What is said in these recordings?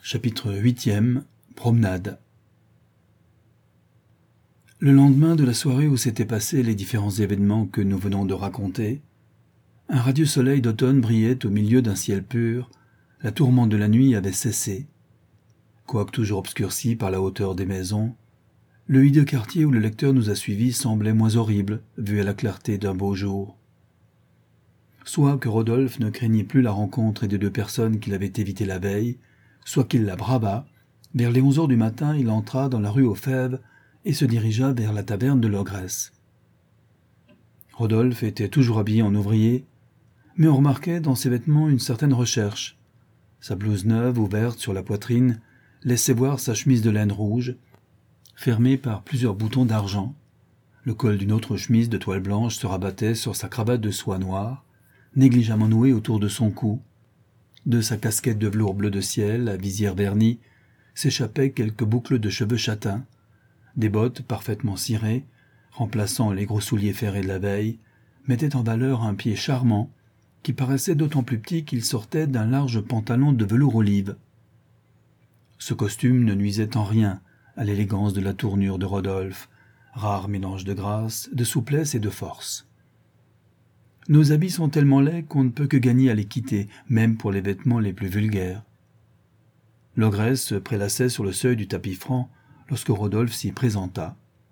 Chapitre 8e. Promenade. Le lendemain de la soirée où s'étaient passés les différents événements que nous venons de raconter, un radieux soleil d'automne brillait au milieu d'un ciel pur, la tourmente de la nuit avait cessé. Quoique toujours obscurci par la hauteur des maisons, le hideux quartier où le lecteur nous a suivis semblait moins horrible, vu à la clarté d'un beau jour. Soit que Rodolphe ne craignit plus la rencontre des deux personnes qu'il avait évitées la veille, soit qu'il la bravât. Vers les 11 heures du matin, il entra dans la rue aux Fèves et se dirigea vers la taverne de l'Ogresse. Rodolphe était toujours habillé en ouvrier, mais on remarquait dans ses vêtements une certaine recherche. Sa blouse neuve, ouverte sur la poitrine, laissait voir sa chemise de laine rouge, fermée par plusieurs boutons d'argent. Le col d'une autre chemise de toile blanche se rabattait sur sa cravate de soie noire, négligemment nouée autour de son cou. De sa casquette de velours bleu de ciel, à visière vernie, s'échappaient quelques boucles de cheveux châtains. Des bottes parfaitement cirées, remplaçant les gros souliers ferrés de la veille, mettaient en valeur un pied charmant, qui paraissait d'autant plus petit qu'il sortait d'un large pantalon de velours olive. Ce costume ne nuisait en rien à l'élégance de la tournure de Rodolphe, rare mélange de grâce, de souplesse et de force. Nos habits sont tellement laids qu'on ne peut que gagner à les quitter, même pour les vêtements les plus vulgaires. L'ogresse se prélassait sur le seuil du tapis franc lorsque Rodolphe s'y présenta.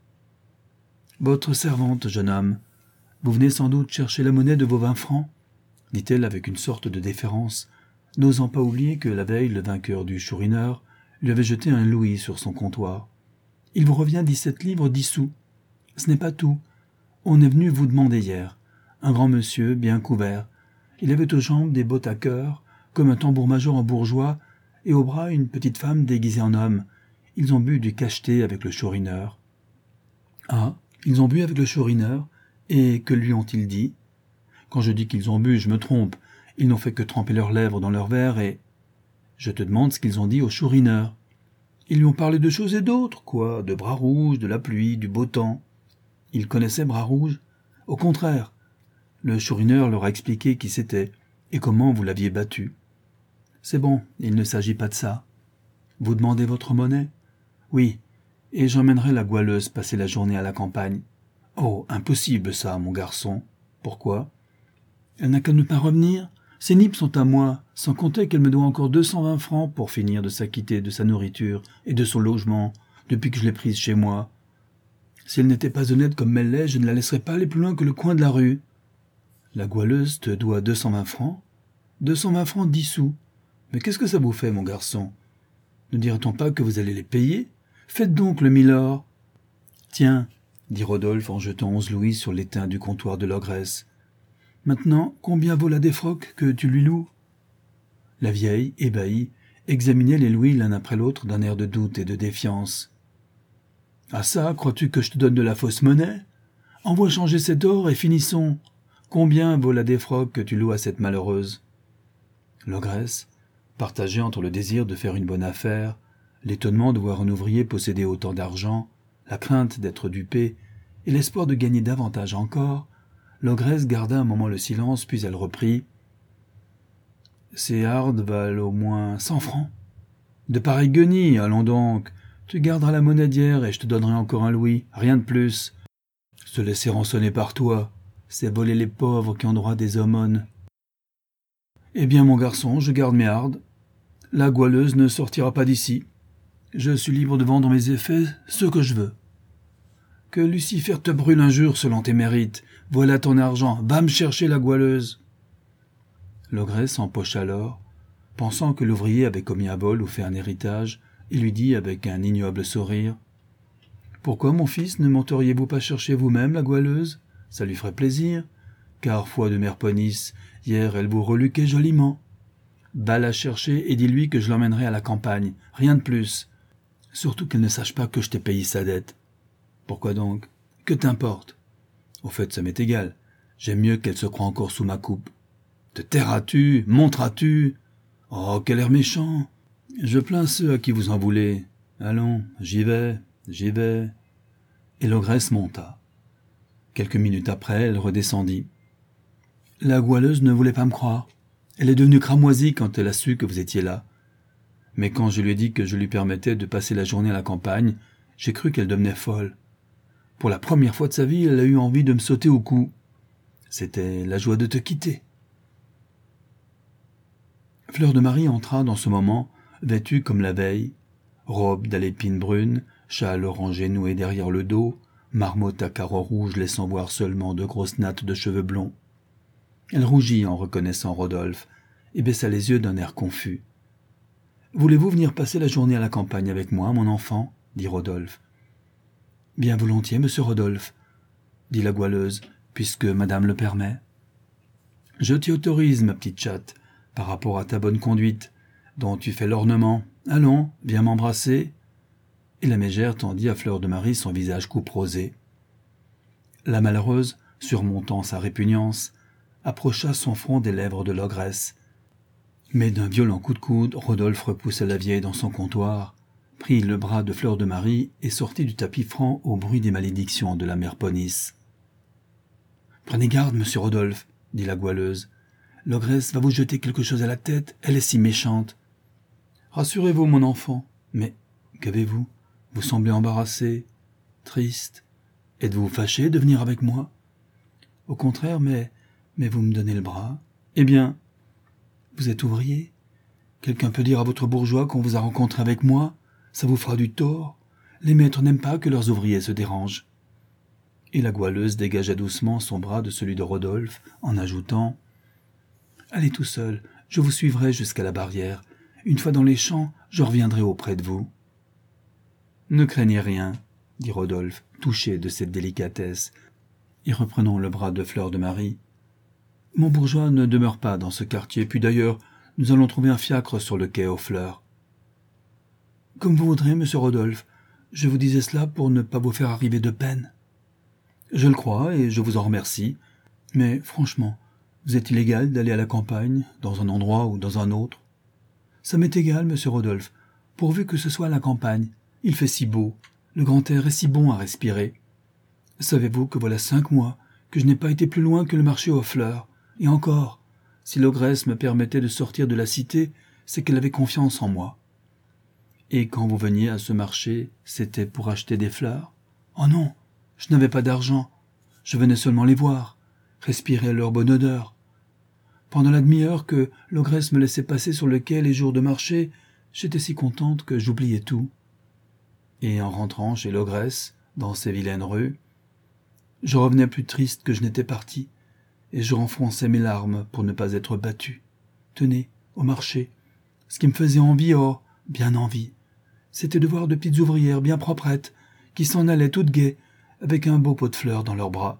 « Votre servante, jeune homme, vous venez sans doute chercher la monnaie de vos 20 francs ?» dit-elle avec une sorte de déférence, n'osant pas oublier que la veille le vainqueur du Chourineur lui avait jeté un louis sur son comptoir. « Il vous revient 17 livres 10 sous. Ce n'est pas tout. On est venu vous demander hier. Un grand monsieur, bien couvert. Il avait aux jambes des bottes à cœur, comme un tambour-major en bourgeois, et au bras une petite femme déguisée en homme. Ils ont bu du cacheté avec le Chourineur. »« Ah, ils ont bu avec le Chourineur, et que lui ont-ils dit ? Quand je dis qu'ils ont bu, je me trompe. Ils n'ont fait que tremper leurs lèvres dans leur verre et... Je te demande ce qu'ils ont dit au Chourineur. Ils lui ont parlé de choses et d'autres, quoi, de Bras-Rouge, de la pluie, du beau temps. Ils connaissaient Bras-Rouge ? Au contraire. Le Chourineur leur a expliqué qui c'était et comment vous l'aviez battu. C'est bon, il ne s'agit pas de ça. Vous demandez votre monnaie ? Oui, et j'emmènerai la goualeuse passer la journée à la campagne. Oh, impossible ça, mon garçon. Pourquoi ? Elle n'a qu'à ne pas revenir. Ses nippes sont à moi, sans compter qu'elle me doit encore 220 francs pour finir de s'acquitter de sa nourriture et de son logement depuis que je l'ai prise chez moi. Si elle n'était pas honnête comme elle l'est, je ne la laisserais pas aller plus loin que le coin de la rue. La goualeuse te doit 220 francs ? 220 francs 10 sous. Mais qu'est-ce que ça vous fait, mon garçon ? Ne dirait-on pas que vous allez les payer ? Faites donc le milord. Tiens, dit Rodolphe en jetant 11 louis sur l'étain du comptoir de l'ogresse. Maintenant, combien vaut la défroque que tu lui loues ? La vieille, ébahie, examinait les louis l'un après l'autre d'un air de doute et de défiance. Ah ça, crois-tu que je te donne de la fausse monnaie ? Envoie changer cet or et finissons. Combien vaut la défroque que tu loues à cette malheureuse ? L'ogresse, partagée entre le désir de faire une bonne affaire, l'étonnement de voir un ouvrier posséder autant d'argent, la crainte d'être dupée et l'espoir de gagner davantage encore, l'ogresse garda un moment le silence, puis elle reprit. « Ces hardes valent au moins 100 francs. De pareilles guenilles, allons donc. Tu garderas la monnaie d'hier et je te donnerai encore un louis, rien de plus. Se laisser rançonner par toi, c'est voler les pauvres qui ont droit des aumônes. Eh bien, mon garçon, je garde mes hardes. La goualeuse ne sortira pas d'ici. Je suis libre de vendre mes effets, ce que je veux. Que Lucifer te brûle un jour selon tes mérites. Voilà ton argent, va me chercher la goualeuse. » L'ogresse empocha l'or, pensant que l'ouvrier avait commis un vol ou fait un héritage, et lui dit avec un ignoble sourire. « Pourquoi, mon fils, ne monteriez-vous pas chercher vous-même la goualeuse ? Ça lui ferait plaisir, car, foi de mère Ponisse, hier elle vous reluquait joliment. Va la chercher et dis-lui que je l'emmènerai à la campagne, rien de plus. Surtout qu'elle ne sache pas que je t'ai payé sa dette. Pourquoi donc ? Que t'importe ? Au fait, ça m'est égal. J'aime mieux qu'elle se croie encore sous ma coupe. Te tairas-tu ? Monteras-tu ? Oh, quel air méchant ! Je plains ceux à qui vous en voulez. Allons, j'y vais. Et l'ogresse monta. Quelques minutes après, elle redescendit. La goualeuse ne voulait pas me croire. Elle est devenue cramoisie quand elle a su que vous étiez là. Mais quand je lui ai dit que je lui permettais de passer la journée à la campagne, j'ai cru qu'elle devenait folle. Pour la première fois de sa vie, elle a eu envie de me sauter au cou. C'était la joie de te quitter. » Fleur de Marie entra dans ce moment, vêtue comme la veille, robe d'alépine brune, châle orangé noué derrière le dos, marmotte à carreaux rouges laissant voir seulement de grosses nattes de cheveux blonds. Elle rougit en reconnaissant Rodolphe et baissa les yeux d'un air confus. « Voulez-vous venir passer la journée à la campagne avec moi, mon enfant ?» dit Rodolphe. « Bien volontiers, monsieur Rodolphe, » dit la goualeuse, « puisque madame le permet. »« Je t'y autorise, ma petite chatte, par rapport à ta bonne conduite, dont tu fais l'ornement. Allons, viens m'embrasser. » Et la mégère tendit à Fleur de Marie son visage couperosé. La malheureuse, surmontant sa répugnance, approcha son front des lèvres de l'ogresse. Mais d'un violent coup de coude, Rodolphe repoussa la vieille dans son comptoir, prit le bras de Fleur de Marie et sortit du tapis franc au bruit des malédictions de la mère Ponisse. « Prenez garde, monsieur Rodolphe, » dit la goualeuse. « L'ogresse va vous jeter quelque chose à la tête, elle est si méchante. »« Rassurez-vous, mon enfant. Mais qu'avez-vous ? Vous semblez embarrassé, triste. Êtes-vous fâché de venir avec moi ? » ?»« Au contraire, mais vous me donnez le bras. Eh bien, vous êtes ouvrier. Quelqu'un peut dire à votre bourgeois qu'on vous a rencontré avec moi. Ça vous fera du tort. Les maîtres n'aiment pas que leurs ouvriers se dérangent. » Et la goualeuse dégagea doucement son bras de celui de Rodolphe, en ajoutant « Allez tout seul, je vous suivrai jusqu'à la barrière. Une fois dans les champs, je reviendrai auprès de vous. » « Ne craignez rien, » dit Rodolphe, touché de cette délicatesse, et reprenant le bras de Fleur de Marie. « Mon bourgeois ne demeure pas dans ce quartier, puis d'ailleurs, nous allons trouver un fiacre sur le quai aux Fleurs. »« Comme vous voudrez, monsieur Rodolphe. Je vous disais cela pour ne pas vous faire arriver de peine. »« Je le crois, et je vous en remercie. Mais, franchement, vous êtes illégal d'aller à la campagne, dans un endroit ou dans un autre. »« Ça m'est égal, monsieur Rodolphe, pourvu que ce soit à la campagne. Il fait si beau, le grand air est si bon à respirer. Savez-vous que voilà 5 mois que je n'ai pas été plus loin que le marché aux Fleurs, et encore, si l'ogresse me permettait de sortir de la cité, c'est qu'elle avait confiance en moi. Et quand vous veniez à ce marché, c'était pour acheter des fleurs ? Oh non, je n'avais pas d'argent, je venais seulement les voir, respirer leur bonne odeur. Pendant la demi-heure que l'ogresse me laissait passer sur le quai les jours de marché, j'étais si contente que j'oubliais tout. Et en rentrant chez l'ogresse, dans ces vilaines rues, je revenais plus triste que je n'étais parti, et je renfonçais mes larmes pour ne pas être battu. Tenez, au marché, ce qui me faisait envie, oh, bien envie, c'était de voir de petites ouvrières bien proprettes, qui s'en allaient toutes gaies, avec un beau pot de fleurs dans leurs bras.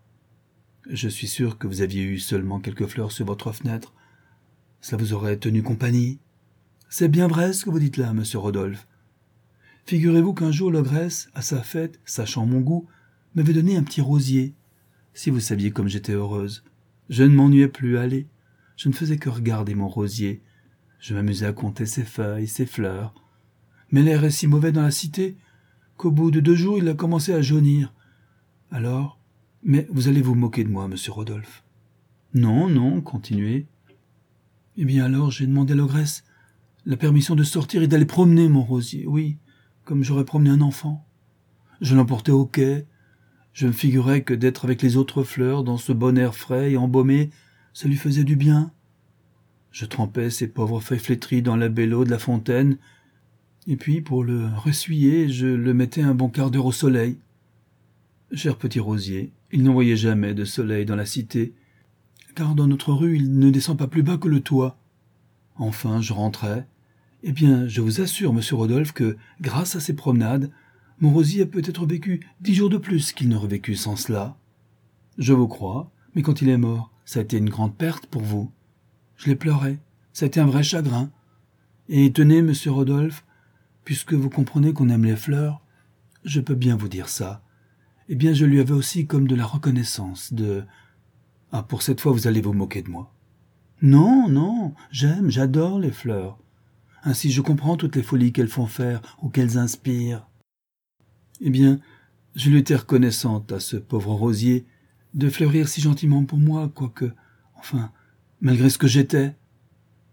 Je suis sûr que vous aviez eu seulement quelques fleurs sur votre fenêtre. Cela vous aurait tenu compagnie. C'est bien vrai ce que vous dites là, monsieur Rodolphe. Figurez-vous qu'un jour l'ogresse, à sa fête, sachant mon goût, m'avait donné un petit rosier. Si vous saviez comme j'étais heureuse. Je ne m'ennuyais plus à aller. Je ne faisais que regarder mon rosier. Je m'amusais à compter ses feuilles, ses fleurs. Mais l'air est si mauvais dans la cité qu'au bout de 2 jours, il a commencé à jaunir. Alors, mais vous allez vous moquer de moi, monsieur Rodolphe. Non, non, continuez. Eh bien alors, j'ai demandé à l'ogresse la permission de sortir et d'aller promener mon rosier, oui, comme j'aurais promené un enfant. Je l'emportais au quai. Je me figurais que d'être avec les autres fleurs, dans ce bon air frais et embaumé, ça lui faisait du bien. Je trempais ces pauvres feuilles flétries dans la belle eau de la fontaine, et puis, pour le ressuyer, je le mettais un bon quart d'heure au soleil. Cher petit rosier, il n'en voyait jamais de soleil dans la cité, car dans notre rue, il ne descend pas plus bas que le toit. Enfin, je rentrais. Eh bien, je vous assure, monsieur Rodolphe, que, grâce à ces promenades, mon rosier a peut-être vécu 10 jours de plus qu'il n'aurait vécu sans cela. Je vous crois, mais quand il est mort, ça a été une grande perte pour vous. Je l'ai pleuré, ça a été un vrai chagrin. Et tenez, monsieur Rodolphe, puisque vous comprenez qu'on aime les fleurs, je peux bien vous dire ça. Eh bien, je lui avais aussi comme de la reconnaissance, de... Ah, pour cette fois, vous allez vous moquer de moi. Non, non, j'adore les fleurs. Ainsi, je comprends toutes les folies qu'elles font faire ou qu'elles inspirent. Eh bien, je lui étais reconnaissante à ce pauvre rosier de fleurir si gentiment pour moi, quoique, enfin, malgré ce que j'étais.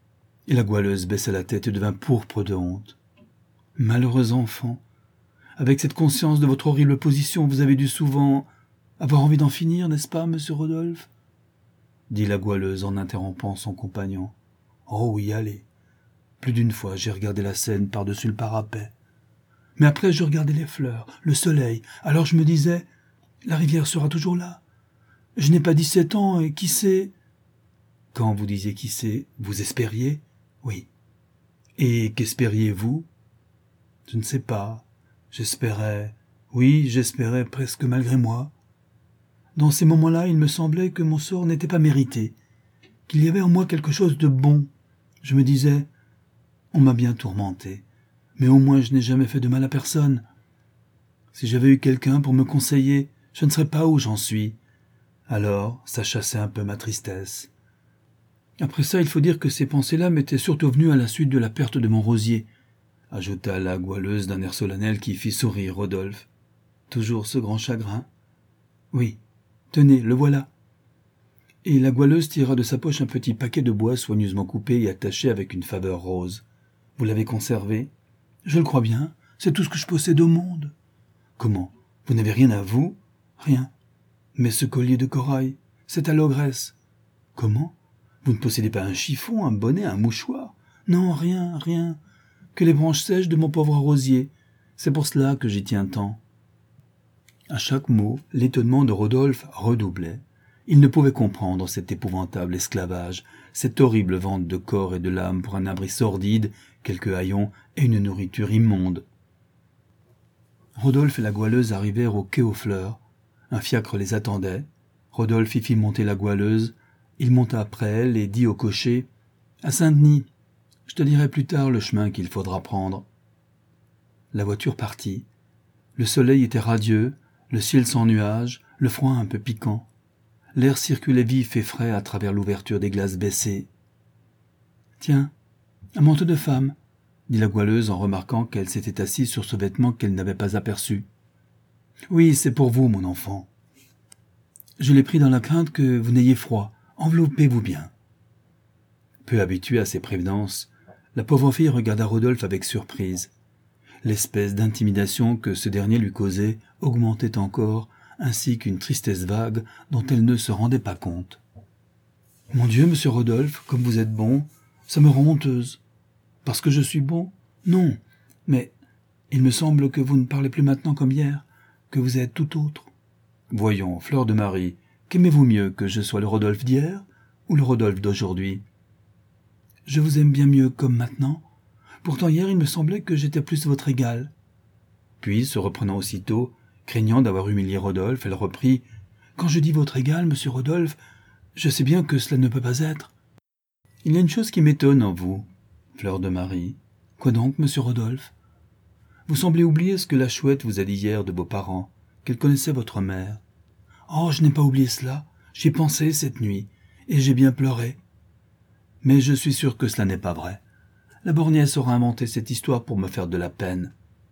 Et la goualeuse baissa la tête et devint pourpre de honte. Malheureux enfant, avec cette conscience de votre horrible position, vous avez dû souvent avoir envie d'en finir, n'est-ce pas, monsieur Rodolphe? Dit la goualeuse en interrompant son compagnon. Oh oui, allez. Plus d'une fois, j'ai regardé la scène par-dessus le parapet. Mais après, je regardais les fleurs, le soleil. Alors je me disais, la rivière sera toujours là. Je n'ai pas 17 ans et qui sait... Quand vous disiez qui sait, vous espériez? Oui. Et qu'espériez-vous? Je ne sais pas. J'espérais... Oui, j'espérais presque malgré moi. Dans ces moments-là, il me semblait que mon sort n'était pas mérité, qu'il y avait en moi quelque chose de bon. Je me disais, on m'a bien tourmenté, mais au moins je n'ai jamais fait de mal à personne. Si j'avais eu quelqu'un pour me conseiller, je ne serais pas où j'en suis. Alors, ça chassait un peu ma tristesse. Après ça, il faut dire que ces pensées-là m'étaient surtout venues à la suite de la perte de mon rosier, ajouta la goualeuse d'un air solennel qui fit sourire Rodolphe. Toujours ce grand chagrin? Oui. Tenez, le voilà. Et la goualeuse tira de sa poche un petit paquet de bois soigneusement coupé et attaché avec une faveur rose. Vous l'avez conservé? Je le crois bien. C'est tout ce que je possède au monde. Comment? Vous n'avez rien à vous? Rien. Mais ce collier de corail, c'est à l'ogresse. Comment? Vous ne possédez pas un chiffon, un bonnet, un mouchoir? Non, rien, rien. Que les branches sèches de mon pauvre rosier. C'est pour cela que j'y tiens tant. À chaque mot, l'étonnement de Rodolphe redoublait. Il ne pouvait comprendre cet épouvantable esclavage, cette horrible vente de corps et de l'âme pour un abri sordide, quelques haillons et une nourriture immonde. Rodolphe et la goualeuse arrivèrent au quai aux Fleurs. Un fiacre les attendait. Rodolphe y fit monter la goualeuse. Il monta après elle et dit au cocher « À Saint-Denis, je te dirai plus tard le chemin qu'il faudra prendre. » La voiture partit. Le soleil était radieux, le ciel sans nuages, le froid un peu piquant. L'air circulait vif et frais à travers l'ouverture des glaces baissées. « Tiens, un manteau de femme, » dit la goualeuse en remarquant qu'elle s'était assise sur ce vêtement qu'elle n'avait pas aperçu. « Oui, c'est pour vous, mon enfant. Je l'ai pris dans la crainte que vous n'ayez froid. Enveloppez-vous bien. » Peu habituée à ces prévenances, la pauvre fille regarda Rodolphe avec surprise. L'espèce d'intimidation que ce dernier lui causait augmentait encore, ainsi qu'une tristesse vague dont elle ne se rendait pas compte. « Mon Dieu, monsieur Rodolphe, comme vous êtes bon, ça me rend honteuse. Parce que je suis bon? Non, mais il me semble que vous ne parlez plus maintenant comme hier, que vous êtes tout autre. Voyons, Fleur de Marie, qu'aimez-vous mieux, que je sois le Rodolphe d'hier ou le Rodolphe d'aujourd'hui? Je vous aime bien mieux comme maintenant. Pourtant hier il me semblait que j'étais plus votre égal. » Puis, se reprenant aussitôt, craignant d'avoir humilié Rodolphe, elle reprit « Quand je dis votre égal, monsieur Rodolphe, je sais bien que cela ne peut pas être. Il y a une chose qui m'étonne en vous, Fleur de Marie. Quoi donc, monsieur Rodolphe? Vous semblez oublier ce que la chouette vous a dit hier de vos parents, qu'elle connaissait votre mère. Oh, je n'ai pas oublié cela, j'y ai pensé cette nuit, et j'ai bien pleuré. Mais je suis sûr que cela n'est pas vrai. La borgnesse aura inventé cette histoire pour me faire de la peine.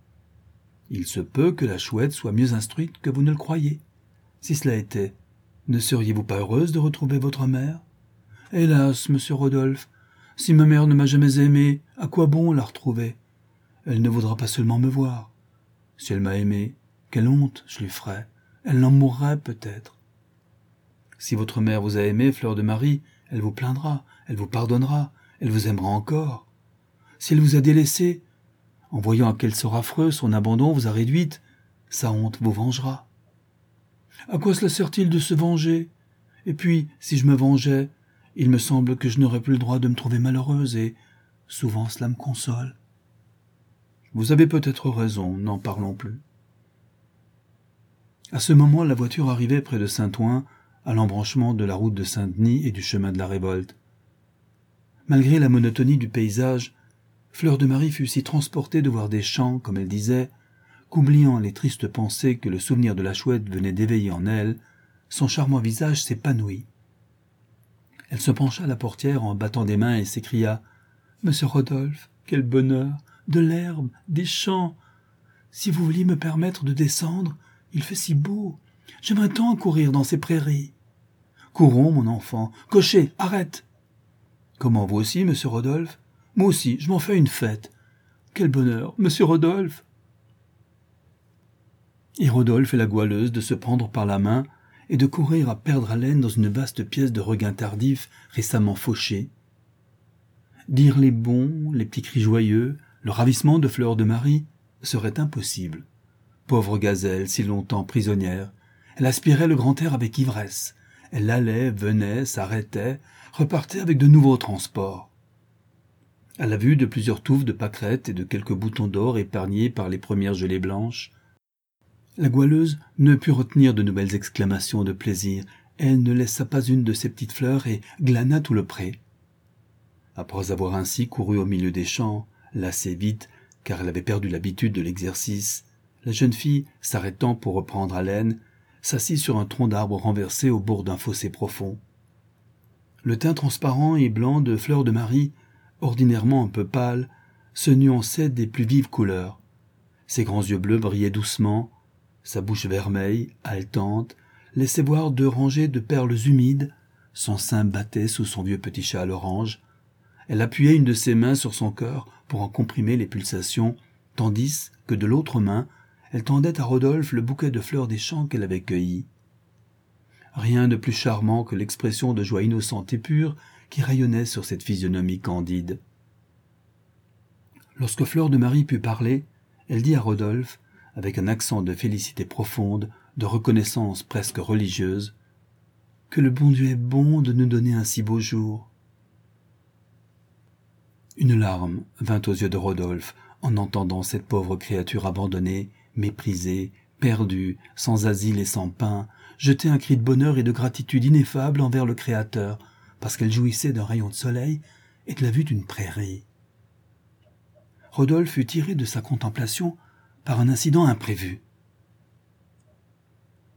Il se peut que la chouette soit mieux instruite que vous ne le croyez. Si cela était, ne seriez-vous pas heureuse de retrouver votre mère? Hélas, monsieur Rodolphe, si ma mère ne m'a jamais aimé, à quoi bon la retrouver? Elle ne voudra pas seulement me voir. Si elle m'a aimé, quelle honte je lui ferais. Elle en mourrait peut-être. Si votre mère vous a aimé, Fleur de Marie, elle vous plaindra, elle vous pardonnera, elle vous aimera encore. Si elle vous a délaissé, en voyant à quel sort affreux son abandon vous a réduite, sa honte vous vengera. À quoi cela sert-il de se venger? Et puis, si je me vengeais, il me semble que je n'aurais plus le droit de me trouver malheureuse, et souvent cela me console. Vous avez peut-être raison, n'en parlons plus. À ce moment, la voiture arrivait près de Saint-Ouen, à l'embranchement de la route de Saint-Denis et du chemin de la Révolte. Malgré la monotonie du paysage, Fleur de Marie fut si transportée de voir des champs, comme elle disait, qu'oubliant les tristes pensées que le souvenir de la chouette venait d'éveiller en elle, son charmant visage s'épanouit. Elle se pencha à la portière en battant des mains et s'écria « Monsieur Rodolphe, quel bonheur! De l'herbe, des champs! Si vous vouliez me permettre de descendre, il fait si beau! J'aimerais tant courir dans ces prairies! » « Courons, mon enfant! Cocher, arrête !»« Comment, vous aussi, monsieur Rodolphe? Moi aussi, je m'en fais une fête. Quel bonheur, monsieur Rodolphe !» Et Rodolphe et la goualeuse de se prendre par la main et de courir à perdre haleine dans une vaste pièce de regain tardif récemment fauché. Dire les bons, les petits cris joyeux, le ravissement de Fleur de Marie serait impossible. Pauvre gazelle, si longtemps prisonnière, elle aspirait le grand air avec ivresse. Elle allait, venait, s'arrêtait, repartait avec de nouveaux transports. À la vue de plusieurs touffes de pâquerettes et de quelques boutons d'or épargnés par les premières gelées blanches, la goualeuse ne put retenir de nouvelles exclamations de plaisir. Elle ne laissa pas une de ces petites fleurs et glana tout le pré. Après avoir ainsi couru au milieu des champs, lassée vite, car elle avait perdu l'habitude de l'exercice, la jeune fille, s'arrêtant pour reprendre haleine, s'assit sur un tronc d'arbre renversé au bord d'un fossé profond. Le teint transparent et blanc de Fleur de Marie, ordinairement un peu pâle, se nuançait des plus vives couleurs. Ses grands yeux bleus brillaient doucement, sa bouche vermeille, haletante, laissait voir 2 rangées de perles humides, son sein battait sous son vieux petit châle orange. Elle appuyait une de ses mains sur son cœur pour en comprimer les pulsations, tandis que de l'autre main, elle tendait à Rodolphe le bouquet de fleurs des champs qu'elle avait cueilli. Rien de plus charmant que l'expression de joie innocente et pure qui rayonnait sur cette physionomie candide. Lorsque Fleur de Marie put parler, elle dit à Rodolphe, avec un accent de félicité profonde, de reconnaissance presque religieuse, « Que le bon Dieu est bon de nous donner un si beau jour. » Une larme vint aux yeux de Rodolphe en entendant cette pauvre créature abandonnée, méprisée, perdue, sans asile et sans pain, jeter un cri de bonheur et de gratitude ineffable envers le Créateur, parce qu'elle jouissait d'un rayon de soleil et de la vue d'une prairie. Rodolphe fut tiré de sa contemplation par un incident imprévu.